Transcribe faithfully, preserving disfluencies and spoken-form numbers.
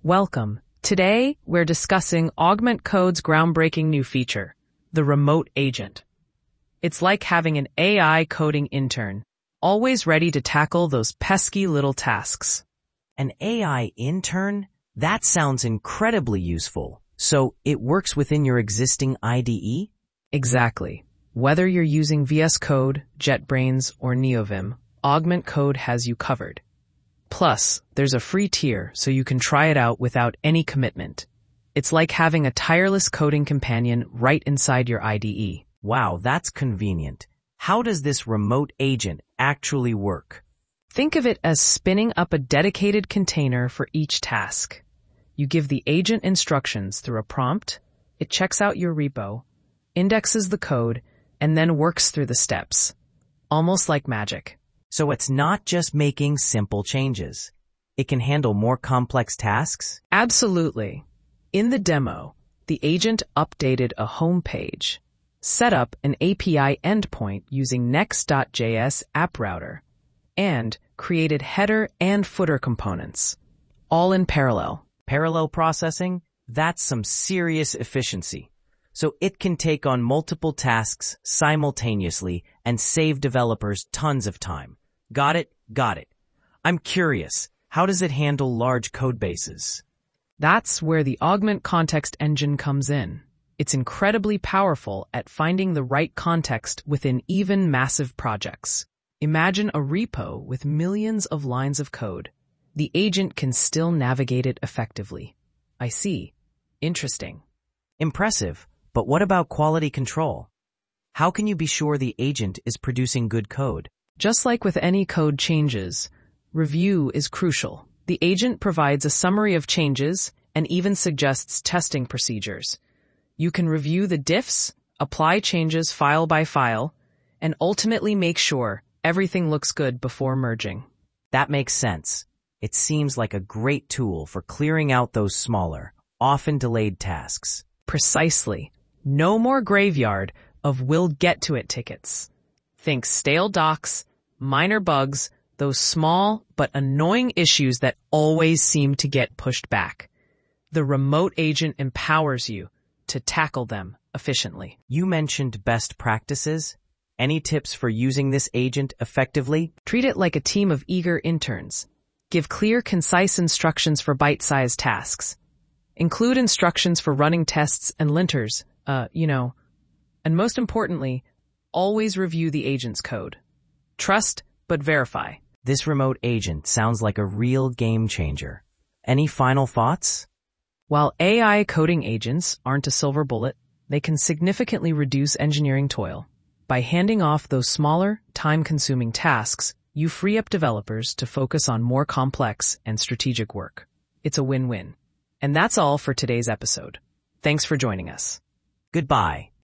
Welcome. Today, we're discussing Augment Code's groundbreaking new feature, the Remote Agent. It's like having an A I coding intern, always ready to tackle those pesky little tasks. An A I intern? That sounds incredibly useful. So it works within your existing I D E? Exactly. Whether you're using V S Code, JetBrains, or NeoVim, Augment Code has you covered. Plus, there's a free tier so you can try it out without any commitment. It's like having a tireless coding companion right inside your I D E. Wow, that's convenient. How does this remote agent actually work? Think of it as spinning up a dedicated container for each task. You give the agent instructions through a prompt, it checks out your repo, indexes the code, and then works through the steps. Almost like magic. So it's not just making simple changes. It can handle more complex tasks? Absolutely. In the demo, the agent updated a home page, set up an A P I endpoint using Next.js app router, and created header and footer components, all in parallel. Parallel processing? That's some serious efficiency. So it can take on multiple tasks simultaneously and save developers tons of time. Got it? Got it. I'm curious, how does it handle large code bases? That's where the Augment Context Engine comes in. It's incredibly powerful at finding the right context within even massive projects. Imagine a repo with millions of lines of code. The agent can still navigate it effectively. I see. Interesting. Impressive. But what about quality control? How can you be sure the agent is producing good code? Just like with any code changes, review is crucial. The agent provides a summary of changes and even suggests testing procedures. You can review the diffs, apply changes file by file, and ultimately make sure everything looks good before merging. That makes sense. It seems like a great tool for clearing out those smaller, often delayed tasks. Precisely. No more graveyard of we'll get to it tickets. Think stale docs, minor bugs, those small but annoying issues that always seem to get pushed back. The remote agent empowers you to tackle them efficiently. You mentioned best practices. Any tips for using this agent effectively? Treat it like a team of eager interns. Give clear, concise instructions for bite-sized tasks. Include instructions for running tests and linters, uh, you know. And most importantly, always review the agent's code. Trust, but verify. This remote agent sounds like a real game changer. Any final thoughts? While A I coding agents aren't a silver bullet, they can significantly reduce engineering toil. By handing off those smaller, time-consuming tasks, you free up developers to focus on more complex and strategic work. It's a win-win. And that's all for today's episode. Thanks for joining us. Goodbye.